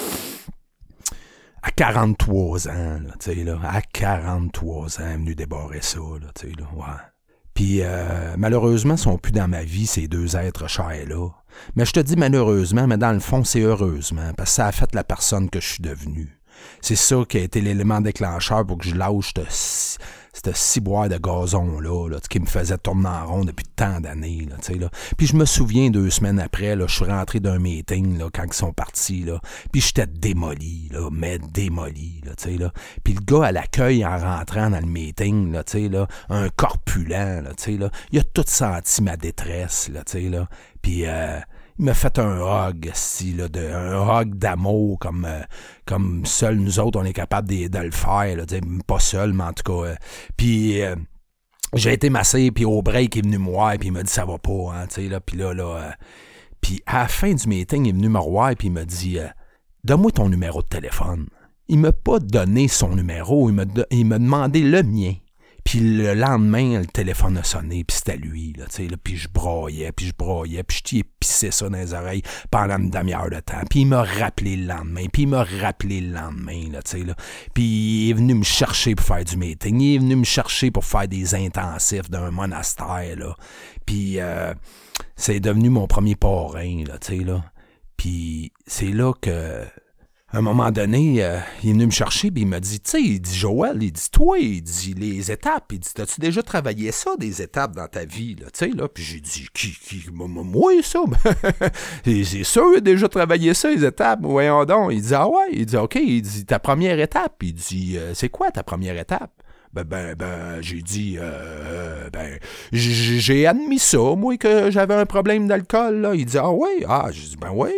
À quarante-trois ans, là, tu sais, là. À quarante-trois ans, elle est venue débarrer ça, là, tu sais, là, ouais. Puis euh, malheureusement, ils sont plus dans ma vie, ces deux êtres chers-là. Mais je te dis malheureusement, mais dans le fond, c'est heureusement, parce que ça a fait la personne que je suis devenu. C'est ça qui a été l'élément déclencheur pour que je lâche ce, ce ciboire de gazon-là, là, qui me faisait tourner en rond depuis tant d'années. Là, là. Puis je me souviens, deux semaines après, là, je suis rentré d'un meeting là, quand ils sont partis, là, puis j'étais démoli, là, mais démoli. Là, là. Puis le gars à l'accueil, en rentrant dans le meeting, là, là, un corpulent, là, là, il a tout senti ma détresse. Là, là. Puis... Euh, il m'a fait un hug, si, là, de, un hug d'amour, comme, euh, comme seuls nous autres, on est capable de, de le faire. Là, pas seul, mais en tout cas. Euh, puis euh, j'ai été massé, puis au break, il est venu me voir, puis il m'a dit ça va pas, hein, tu sais, là, puis là, là. Euh, Puis à la fin du meeting, il est venu me revoir puis il m'a dit euh, « Donne-moi ton numéro de téléphone. » Il m'a pas donné son numéro, il m'a, de, il m'a demandé le mien. Puis le lendemain, le téléphone a sonné, puis c'était lui, là, tu sais, là, puis je broyais, puis je broyais, puis je t'y ai pissé ça dans les oreilles pendant une demi-heure de temps. Puis il m'a rappelé le lendemain, puis il m'a rappelé le lendemain, là, tu sais, là. Puis il est venu me chercher pour faire du meeting, il est venu me chercher pour faire des intensifs d'un monastère, là. Puis euh, c'est devenu mon premier parrain, là, tu sais, là. Puis c'est là que... À un moment donné, euh, il est venu me chercher puis il m'a dit, tu sais, il dit, Joël, il dit, toi, il dit, les étapes, il dit, t'as-tu déjà travaillé ça, des étapes dans ta vie, là, tu sais, là, puis j'ai dit, qui, qui, moi, ça, c'est sûr, il a déjà travaillé ça, les étapes, voyons donc, il dit, ah ouais, il dit, ok, il dit, ta première étape, il dit, euh, c'est quoi ta première étape? Ben, ben, ben, j'ai dit, euh, ben, j'ai admis ça, moi, que j'avais un problème d'alcool, là, il dit, ah ouais, ah, j'ai dit, ben ouais.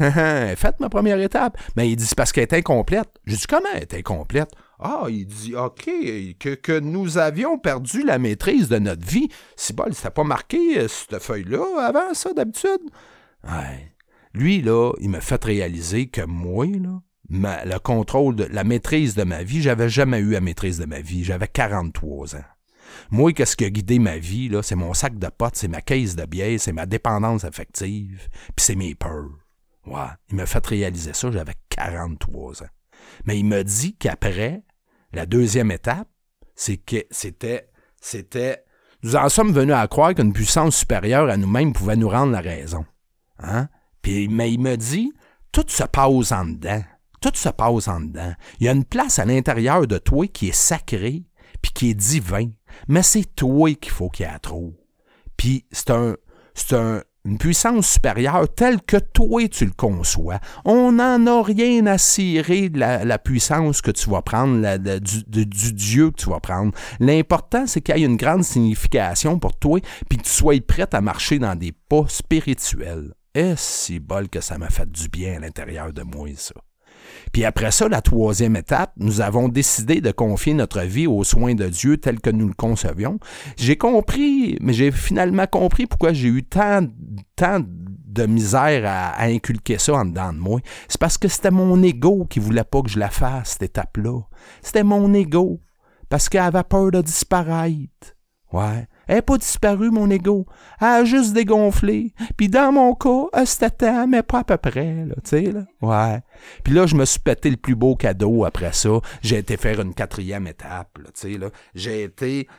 Faites ma première étape. Mais il dit, c'est parce qu'elle est incomplète. J'ai dit, comment elle est incomplète? Ah, il dit, OK, que, que nous avions perdu la maîtrise de notre vie. C'est bon, c'était pas marqué euh, cette feuille-là avant ça, d'habitude? Ouais. Lui, là, il m'a fait réaliser que moi, là, ma, le contrôle, de la maîtrise de ma vie, j'avais jamais eu la maîtrise de ma vie. J'avais quarante-trois ans. Moi, qu'est-ce qui a guidé ma vie, là? C'est mon sac de potes, c'est ma caisse de bière, c'est ma dépendance affective, puis c'est mes peurs. Ouais, il m'a fait réaliser ça, j'avais quarante-trois ans. Mais il m'a dit qu'après, la deuxième étape, c'est que c'était, c'était, nous en sommes venus à croire qu'une puissance supérieure à nous-mêmes pouvait nous rendre la raison. Hein? Puis, mais il m'a dit, tout se passe en dedans. Tout se passe en dedans. Il y a une place à l'intérieur de toi qui est sacrée, puis qui est divin. Mais c'est toi qu'il faut qu'il y ait trop. Puis c'est un, c'est un, une puissance supérieure telle que toi tu le conçois. On n'en a rien à cirer de la, la puissance que tu vas prendre, la, la, du, de, du Dieu que tu vas prendre. L'important, c'est qu'il y ait une grande signification pour toi puis que tu sois prête à marcher dans des pas spirituels. Et c'est bol que ça m'a fait du bien à l'intérieur de moi, ça. Puis après ça, la troisième étape, nous avons décidé de confier notre vie aux soins de Dieu tel que nous le concevions. J'ai compris, mais j'ai finalement compris pourquoi j'ai eu tant, tant de misère à, à inculquer ça en dedans de moi. C'est parce que c'était mon ego qui voulait pas que je la fasse, cette étape-là. C'était mon ego, parce qu'elle avait peur de disparaître. Ouais. Elle n'est pas disparue, mon ego. Elle a juste dégonflé. Puis dans mon cas, c'était temps, mais pas à peu près, là, tu sais, là. Ouais. Puis là, je me suis pété le plus beau cadeau après ça. J'ai été faire une quatrième étape, là, tu sais, là. J'ai été...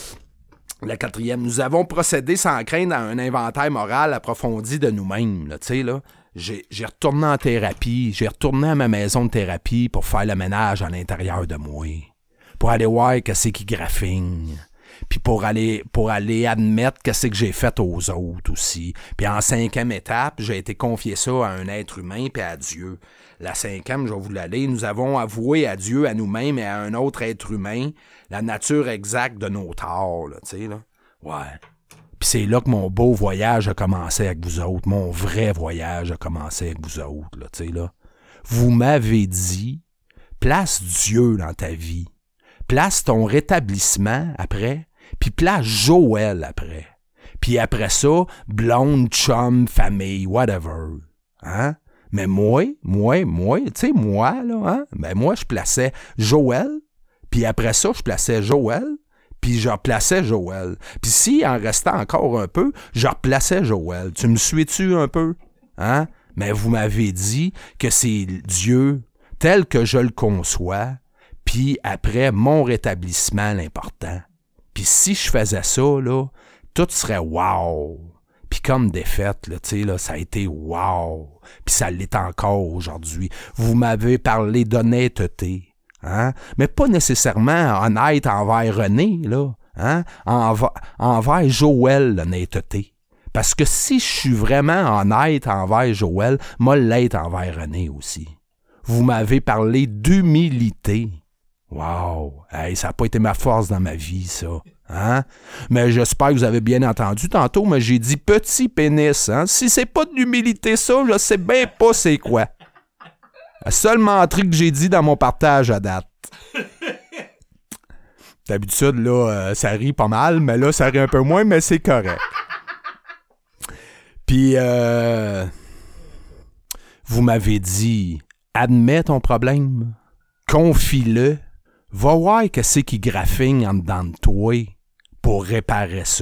La quatrième, nous avons procédé sans crainte à un inventaire moral approfondi de nous-mêmes, là, tu sais, là. J'ai, j'ai retourné en thérapie. J'ai retourné à ma maison de thérapie pour faire le ménage à l'intérieur de moi. Pour aller voir qu'est-ce qui graffigne. Puis pour aller pour aller admettre qu'est-ce que j'ai fait aux autres aussi. Puis en cinquième étape, j'ai été confier ça à un être humain puis à Dieu. La cinquième, je vais vous l'aller, nous avons avoué à Dieu, à nous-mêmes et à un autre être humain la nature exacte de nos torts, là, tu sais, là. Ouais. Puis c'est là que mon beau voyage a commencé avec vous autres. Mon vrai voyage a commencé avec vous autres, là, tu sais, là. Vous m'avez dit, place Dieu dans ta vie. Place ton rétablissement après, puis place Joël après. Puis après ça, blonde, chum, famille, whatever. Hein? Mais moi, moi, moi, tu sais, moi, là, hein? Ben moi, je plaçais Joël, puis après ça, je plaçais Joël, puis je replaçais Joël. Puis s'il en restait encore un peu, je replaçais Joël. Tu me suis-tu un peu? Hein? Mais vous m'avez dit que c'est Dieu tel que je le conçois, puis après, mon rétablissement, l'important. Puis si je faisais ça, là, tout serait wow. Puis comme défaite, là, tu sais, là, ça a été wow. Puis ça l'est encore aujourd'hui. Vous m'avez parlé d'honnêteté, hein? Mais pas nécessairement honnête envers René, là, hein? Env- envers Joël, l'honnêteté. Parce que si je suis vraiment honnête envers Joël, moi l'être envers René aussi. Vous m'avez parlé d'humilité. Wow! Hey, ça n'a pas été ma force dans ma vie, ça. Hein? Mais j'espère que vous avez bien entendu tantôt, mais j'ai dit petit pénis. Hein? Si c'est pas de l'humilité, ça, je sais bien pas c'est quoi. La seule menterie que j'ai dit dans mon partage à date. D'habitude, là, euh, ça rit pas mal, mais là, ça rit un peu moins, mais c'est correct. Puis, euh, vous m'avez dit, admets ton problème, confie-le, va voir qu'est-ce qui graffigne en dedans de toi pour réparer ça.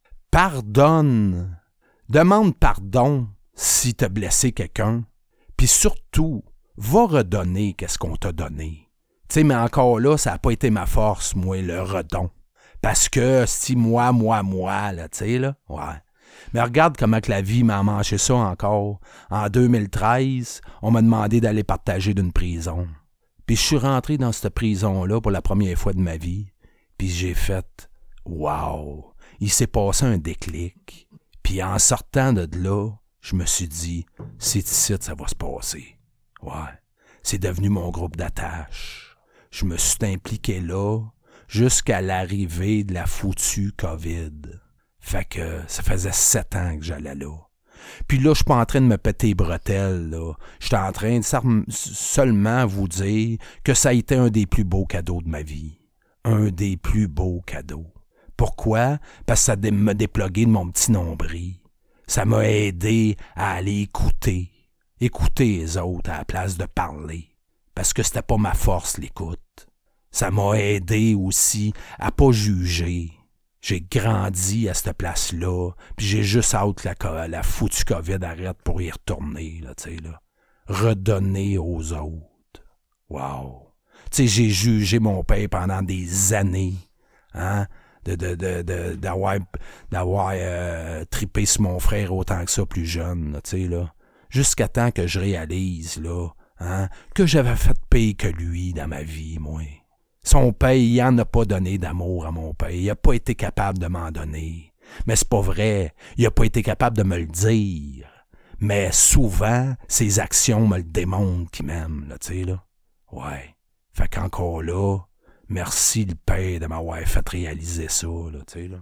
Pardonne, demande pardon si t'as blessé quelqu'un, puis surtout, va redonner qu'est-ce qu'on t'a donné. Tu sais, mais encore là, ça n'a pas été ma force, moi, le redon. Parce que si moi, moi, moi, là, tu sais, là, ouais. Mais regarde comment que la vie m'a mangé ça encore. En deux mille treize, on m'a demandé d'aller partager d'une prison. Puis je suis rentré dans cette prison-là pour la première fois de ma vie. Puis j'ai fait « Wow! » Il s'est passé un déclic. Puis en sortant de là, je me suis dit « C'est ici que ça va se passer. » Ouais. C'est devenu mon groupe d'attache. Je me suis impliqué là jusqu'à l'arrivée de la foutue COVID. Fait que ça faisait sept ans que j'allais là. Puis là, je suis pas en train de me péter les bretelles, là. Je suis en train de seulement vous dire que ça a été un des plus beaux cadeaux de ma vie. Un des plus beaux cadeaux. Pourquoi? Parce que ça m'a déplugué de mon petit nombril. Ça m'a aidé à aller écouter. Écouter les autres à la place de parler. Parce que c'était pas ma force, l'écoute. Ça m'a aidé aussi à pas juger. J'ai grandi à cette place-là, puis j'ai juste hâte que la, la foutue COVID arrête pour y retourner, là, tu sais, là. Redonner aux autres. Wow! Tu sais, j'ai jugé mon père pendant des années, hein, de, de, de, de, d'avoir, d'avoir euh, tripé sur mon frère autant que ça plus jeune, là, tu sais, là. Jusqu'à temps que je réalise, là, hein, que j'avais fait pire que lui dans ma vie, moi. Son père, il n'en a pas donné d'amour à mon père. Il n'a pas été capable de m'en donner. Mais c'est pas vrai. Il n'a pas été capable de me le dire. Mais souvent, ses actions me le démontrent qu'il m'aime, là, tu sais, là. Ouais. Fait qu'encore là, merci le père de m'avoir fait réaliser ça, là, tu sais, là.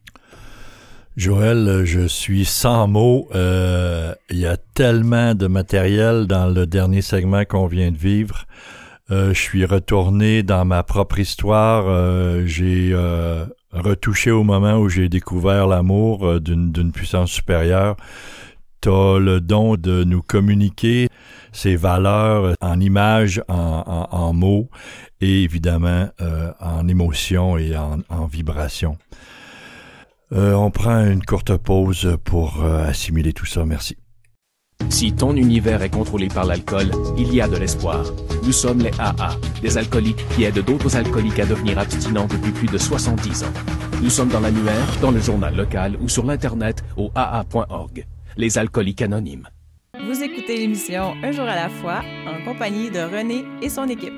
Joël, je suis sans mots. Euh, il y a tellement de matériel dans le dernier segment qu'on vient de vivre. Euh, je suis retourné dans ma propre histoire. Euh, j'ai euh, retouché au moment où j'ai découvert l'amour euh, d'une, d'une puissance supérieure. T'as le don de nous communiquer ces valeurs en images, en, en, en mots et évidemment euh, en émotions et en, en vibrations. Euh, on prend une courte pause pour euh, assimiler tout ça. Merci. Si ton univers est contrôlé par l'alcool, il y a de l'espoir. Nous sommes les A A, des alcooliques qui aident d'autres alcooliques à devenir abstinents depuis plus de soixante-dix ans. Nous sommes dans l'annuaire, dans le journal local ou sur l'Internet au a a point org. Les alcooliques anonymes. Vous écoutez l'émission Un jour à la fois en compagnie de René et son équipe.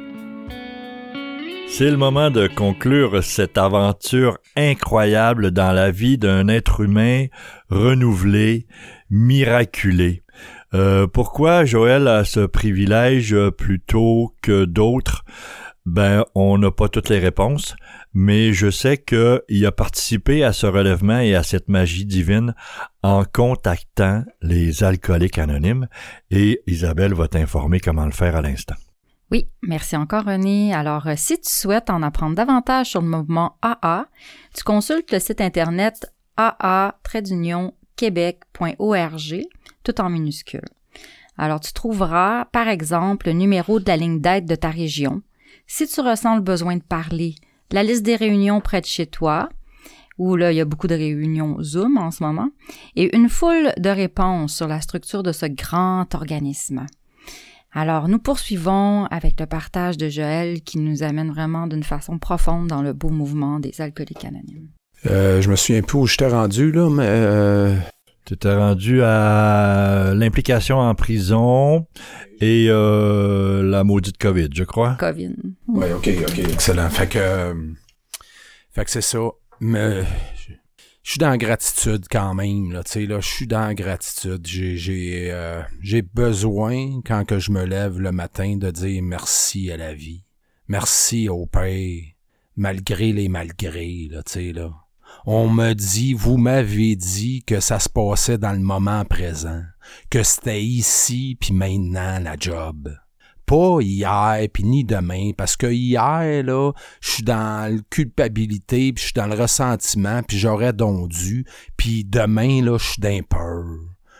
C'est le moment de conclure cette aventure incroyable dans la vie d'un être humain renouvelé, miraculé. Euh, pourquoi Joël a ce privilège plutôt que d'autres? Ben, on n'a pas toutes les réponses, mais je sais qu'il a participé à ce relèvement et à cette magie divine en contactant les alcooliques anonymes et Isabelle va t'informer comment le faire à l'instant. Oui, merci encore René. Alors, si tu souhaites en apprendre davantage sur le mouvement A A, tu consultes le site internet a a tiret d'union québec point org, tout en minuscules. Alors, tu trouveras, par exemple, le numéro de la ligne d'aide de ta région. Si tu ressens le besoin de parler, la liste des réunions près de chez toi, où là, il y a beaucoup de réunions Zoom en ce moment, et une foule de réponses sur la structure de ce grand organisme. Alors, nous poursuivons avec le partage de Joël qui nous amène vraiment d'une façon profonde dans le beau mouvement des alcooliques anonymes. Euh, je me souviens plus où j'étais rendu, là, mais... Euh... Tu t'es rendu à l'implication en prison et euh, la maudite COVID, je crois. COVID. Oui, OK, OK, excellent. Fait que, euh, fait que c'est ça. Mais je, je suis dans la gratitude quand même, là, tu sais, là, je suis dans la gratitude. J'ai, j'ai, euh, j'ai besoin, quand que je me lève le matin, de dire merci à la vie. Merci au Père, malgré les malgrés, là, tu sais, là. On me dit, vous m'avez dit que ça se passait dans le moment présent, que c'était ici puis maintenant la job. Pas hier puis ni demain, parce que hier, là, je suis dans la culpabilité puis je suis dans le ressentiment puis j'aurais donc dû, puis demain, là, je suis dans peur.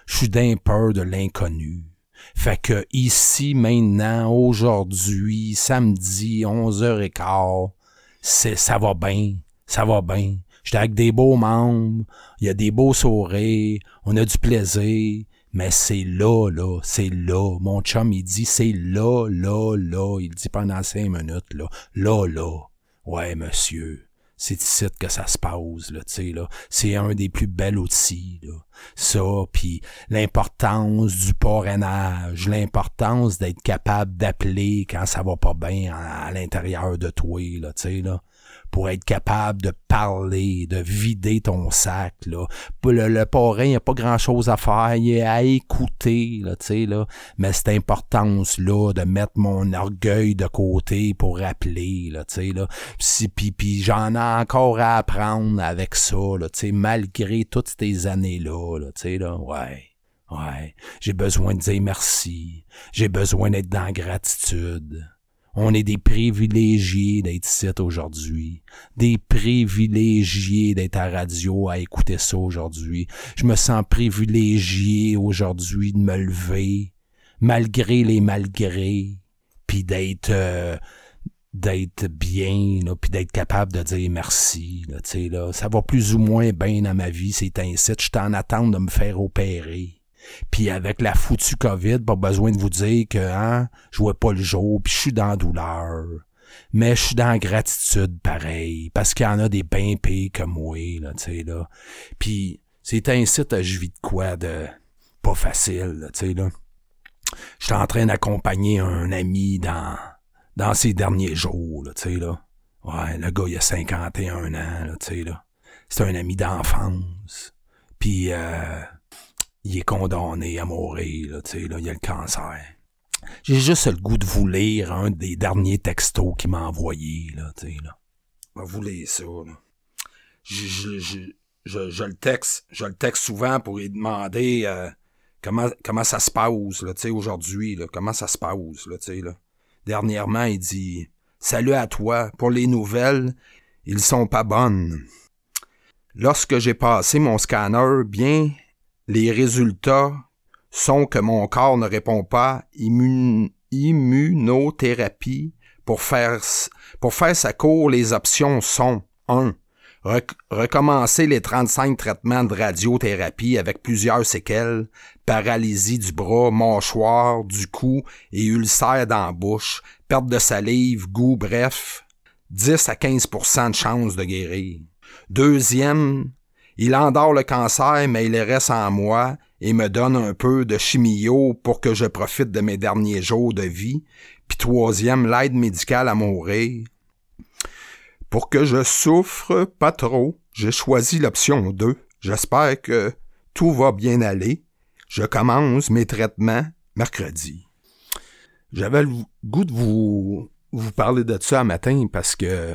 Je suis d'un peur de l'inconnu. Fait que ici, maintenant, aujourd'hui, samedi, onze heures quinze, c'est, ça va bien, ça va bien. J'étais avec des beaux membres, il y a des beaux sourires, on a du plaisir, mais c'est là, là, c'est là. Mon chum, il dit, c'est là, là, là. Il dit pendant cinq minutes, là, là, là. Ouais, monsieur. C'est ici que ça se passe, là, tu sais, là. C'est un des plus bels outils, là. Ça, puis l'importance du parrainage, l'importance d'être capable d'appeler quand ça va pas bien à, à l'intérieur de toi, là, tu sais, là. Pour être capable de parler, de vider ton sac, là. Le, le parrain, il n'y a pas grand-chose à faire, il est à écouter, là, tu sais, là. Mais cette importance-là, de mettre mon orgueil de côté pour appeler, là, tu sais, là. Puis, puis, puis j'en ai encore à apprendre avec ça, là, tu sais, malgré toutes ces années-là, là, tu sais, là, ouais. Ouais, j'ai besoin de dire merci. J'ai besoin d'être dans la gratitude. On est des privilégiés d'être ici aujourd'hui. Des privilégiés d'être à la radio à écouter ça aujourd'hui. Je me sens privilégié aujourd'hui de me lever, malgré les malgrés, puis d'être euh, d'être bien, là, puis d'être capable de dire merci. Là, tu sais, là, ça va plus ou moins bien dans ma vie, c'est ainsi. Je suis en attente de me faire opérer. Puis avec la foutue COVID, pas besoin de vous dire que hein, je vois pas le jour, puis je suis dans la douleur. Mais je suis dans la gratitude pareil, parce qu'il y en a des bien pires que moi, là, tu sais, là. Puis c'est ainsi que je vis de quoi de pas facile, là, tu sais, là. Je suis en train d'accompagner un ami dans dans ses derniers jours, là, tu sais, là. Ouais, le gars, il a cinquante et un ans, là, tu sais, là. C'est un ami d'enfance. Puis euh il est condamné à mourir, là, tu sais, là, il a le cancer. J'ai juste le goût de vous lire un des derniers textos qu'il m'a envoyé, là, tu sais, là. Je vais vous lire ça, là. Je, je, je, je, je le texte, je le texte souvent pour lui demander euh, comment, comment ça se passe, là, tu sais, aujourd'hui, là, comment ça se passe, là, tu sais, là. Dernièrement, il dit « Salut à toi, pour les nouvelles, ils sont pas bonnes. Lorsque j'ai passé mon scanner, bien... Les résultats sont que mon corps ne répond pas à immun, immunothérapie. Pour faire, pour faire sa cour, les options sont un. Rec- recommencer les trente-cinq traitements de radiothérapie avec plusieurs séquelles, paralysie du bras, mâchoire, du cou et ulcère dans la bouche, perte de salive, goût, bref, dix à quinze pour cent de chances de guérir. Deuxième, il endort le cancer, mais il reste en moi et me donne un peu de chimio pour que je profite de mes derniers jours de vie. Puis troisième, l'aide médicale à mourir. Pour que je souffre pas trop, j'ai choisi l'option deux. J'espère que tout va bien aller. Je commence mes traitements mercredi. J'avais le goût de vous, vous parler de ça un matin parce que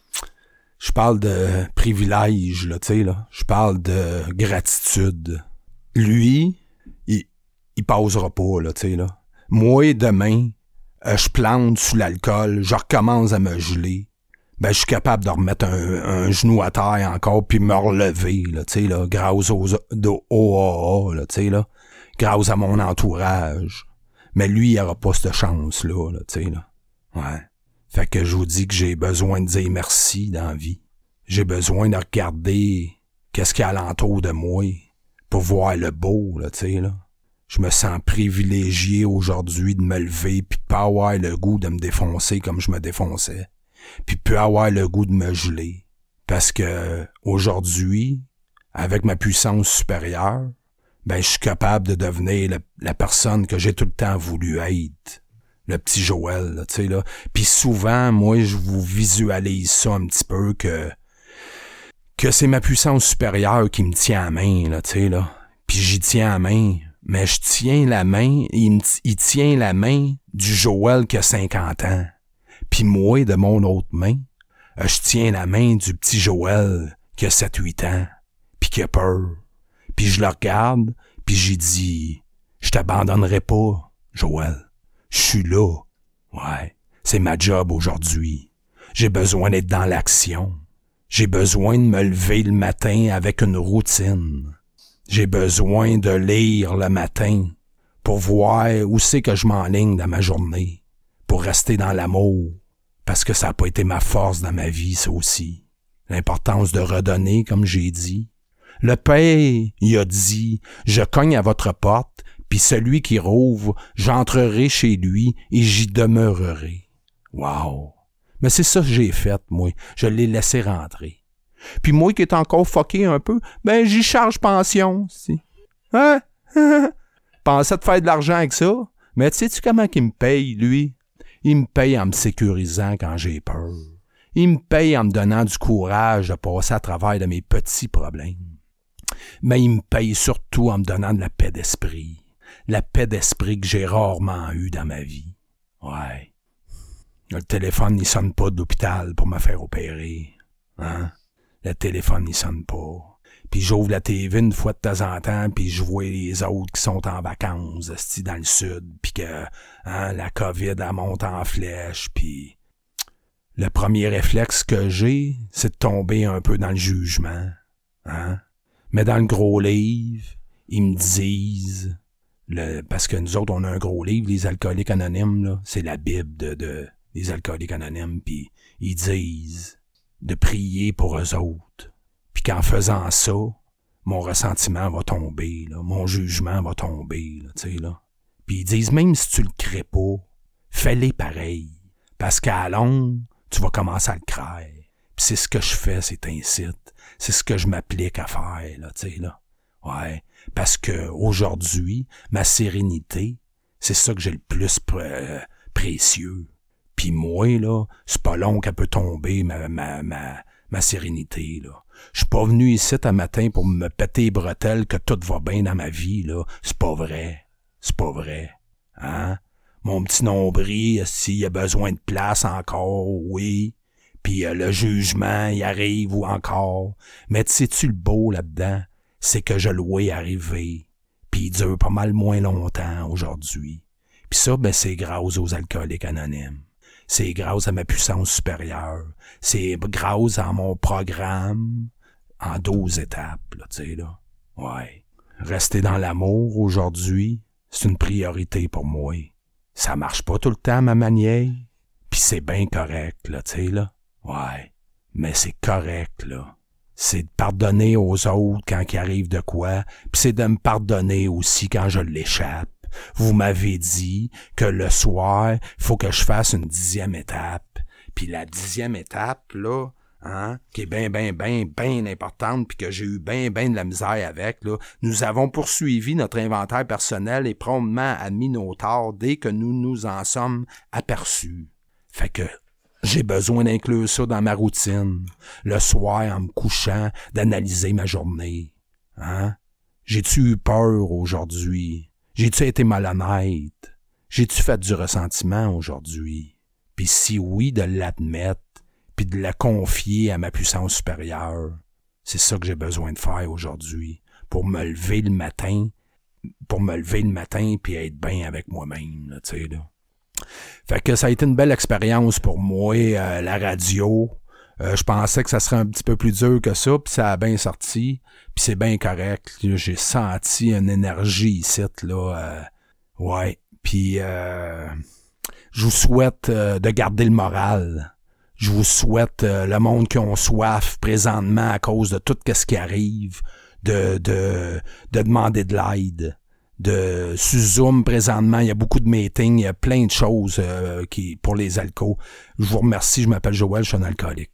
je parle de privilège, là, tu sais, là. Je parle de gratitude. Lui, il, il passera pas, là, tu sais, là. Moi, demain, euh, je plante sous l'alcool, je recommence à me geler. Ben, je suis capable de remettre un, un genou à terre encore puis me relever, là, tu sais, là, grâce aux O A A, là, tu sais, là. Grâce à mon entourage. Mais lui, il aura pas cette chance-là, là, tu sais, là. Ouais. Fait que je vous dis que j'ai besoin de dire merci dans la vie. J'ai besoin de regarder qu'est-ce qu'il y a alentour de moi pour voir le beau, là, tu sais, là. Je me sens privilégié aujourd'hui de me lever puis pas avoir le goût de me défoncer comme je me défonçais. Puis pas avoir le goût de me geler. Parce que aujourd'hui, avec ma puissance supérieure, ben je suis capable de devenir la, la personne que j'ai tout le temps voulu être. Le petit Joël, là, tu sais, là. Puis souvent, moi, je vous visualise ça un petit peu que que c'est ma puissance supérieure qui me tient à main, là, tu sais, là. Puis j'y tiens à main, mais je tiens la main, il, me, il tient la main du Joël qui a cinquante ans. Puis moi, de mon autre main, je tiens la main du petit Joël qui a sept huit ans, puis qui a peur. Puis je le regarde, puis j'ai dit, je t'abandonnerai pas, Joël. Je suis là. Ouais, c'est ma job aujourd'hui. J'ai besoin d'être dans l'action. J'ai besoin de me lever le matin avec une routine. J'ai besoin de lire le matin pour voir où c'est que je m'enligne dans ma journée, pour rester dans l'amour, parce que ça n'a pas été ma force dans ma vie, ça aussi. L'importance de redonner, comme j'ai dit. Le Père, il a dit, « Je cogne à votre porte, puis celui qui rouvre, j'entrerai chez lui et j'y demeurerai. » Wow! Mais c'est ça que j'ai fait, moi. Je l'ai laissé rentrer. Puis moi qui est encore fucké un peu, ben j'y charge pension, si. Hein? Pensais de faire de l'argent avec ça, mais tu sais-tu comment qu'il me paye, lui? Il me paye en me sécurisant quand j'ai peur. Il me paye en me donnant du courage de passer à travers de mes petits problèmes. Mais il me paye surtout en me donnant de la paix d'esprit. La paix d'esprit que j'ai rarement eue dans ma vie. Ouais. Le téléphone, il sonne pas de l'hôpital pour me faire opérer. Hein? Le téléphone, il sonne pas. Puis j'ouvre la T V une fois de temps en temps, puis je vois les autres qui sont en vacances, esti, dans le sud, puis que hein, la COVID, elle monte en flèche, puis le premier réflexe que j'ai, c'est de tomber un peu dans le jugement. Hein? Mais dans le gros livre, ils me disent, le, parce que nous autres, on a un gros livre, les alcooliques anonymes, là, c'est la Bible de, de des alcooliques anonymes, puis ils disent de prier pour eux autres. Puis qu'en faisant ça, mon ressentiment va tomber, là, mon jugement va tomber, là, tu sais, là. Puis ils disent, même si tu le crées pas, fais-les pareil. Parce qu'à longue, tu vas commencer à le créer. Puis c'est ce que je fais, c'est incite. C'est ce que je m'applique à faire, là, tu sais, là. Ouais. Parce que aujourd'hui, ma sérénité, c'est ça que j'ai le plus pr- précieux. Puis moi, là, c'est pas long qu'elle peut tomber, ma, ma, ma, ma sérénité, là. Je suis pas venu ici un matin pour me péter les bretelles que tout va bien dans ma vie, là. C'est pas vrai. C'est pas vrai. Hein? Mon petit nombril, s'il y a besoin de place encore, oui. Puis euh, le jugement, il arrive ou encore. Mais sais-tu le beau là-dedans? C'est que je le vois arriver. Puis il dure pas mal moins longtemps aujourd'hui. Puis ça, ben c'est grâce aux alcooliques anonymes. C'est grâce à ma puissance supérieure. C'est grâce à mon programme en douze étapes, là, tu sais, là. Ouais. Rester dans l'amour aujourd'hui, c'est une priorité pour moi. Ça marche pas tout le temps à ma manière, pis c'est bien correct, là, tu sais, là. Ouais. Mais c'est correct, là. C'est de pardonner aux autres quand il arrive de quoi, pis c'est de me pardonner aussi quand je l'échappe. Vous m'avez dit que le soir, il faut que je fasse une dixième étape. Puis la dixième étape, là, hein, qui est bien, bien, bien, bien importante, puis que j'ai eu bien, bien de la misère avec, là, nous avons poursuivi notre inventaire personnel et promptement admis nos torts dès que nous nous en sommes aperçus. Fait que j'ai besoin d'inclure ça dans ma routine, le soir en me couchant, d'analyser ma journée. Hein? J'ai-tu eu peur aujourd'hui? J'ai-tu été malhonnête? J'ai-tu fait du ressentiment aujourd'hui? Puis si oui, de l'admettre, puis de la confier à ma puissance supérieure. C'est ça que j'ai besoin de faire aujourd'hui, pour me lever le matin, pour me lever le matin puis être bien avec moi-même, là, tu sais, là. Fait que ça a été une belle expérience pour moi, euh, la radio. Euh, je pensais que ça serait un petit peu plus dur que ça, puis ça a bien sorti, puis c'est bien correct. J'ai senti une énergie ici, là. Euh, ouais, puis euh, je vous souhaite euh, de garder le moral. Je vous souhaite euh, le monde qui ont soif présentement à cause de tout ce qui arrive, de, de, de demander de l'aide. De sur Zoom présentement, il y a beaucoup de meetings, il y a plein de choses euh, qui pour les alcools. Je vous remercie, je m'appelle Joël, je suis un alcoolique.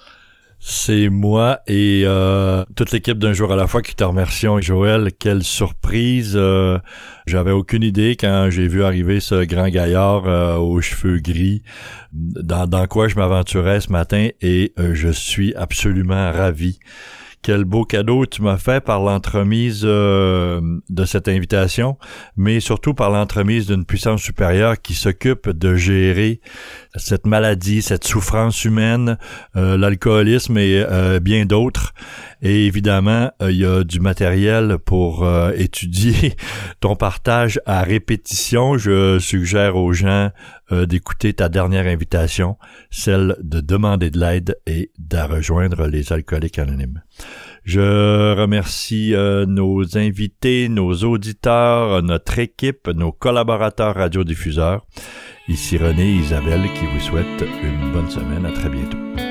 C'est moi et euh, toute l'équipe d'Un jour à la fois qui te remercions, Joël. Quelle surprise! Euh, j'avais aucune idée quand j'ai vu arriver ce grand gaillard euh, aux cheveux gris, dans, dans quoi je m'aventurais ce matin, et euh, je suis absolument ravi. Quel beau cadeau tu m'as fait par l'entremise euh, de cette invitation, mais surtout par l'entremise d'une puissance supérieure qui s'occupe de gérer cette maladie, cette souffrance humaine, euh, l'alcoolisme et euh, bien d'autres. Et évidemment, il euh, y a du matériel pour euh, étudier ton partage à répétition. Je suggère aux gens euh, d'écouter ta dernière invitation, celle de demander de l'aide et de rejoindre les alcooliques anonymes. Je remercie euh, nos invités, nos auditeurs, notre équipe, nos collaborateurs radiodiffuseurs. Ici René et Isabelle qui vous souhaitent une bonne semaine. À très bientôt.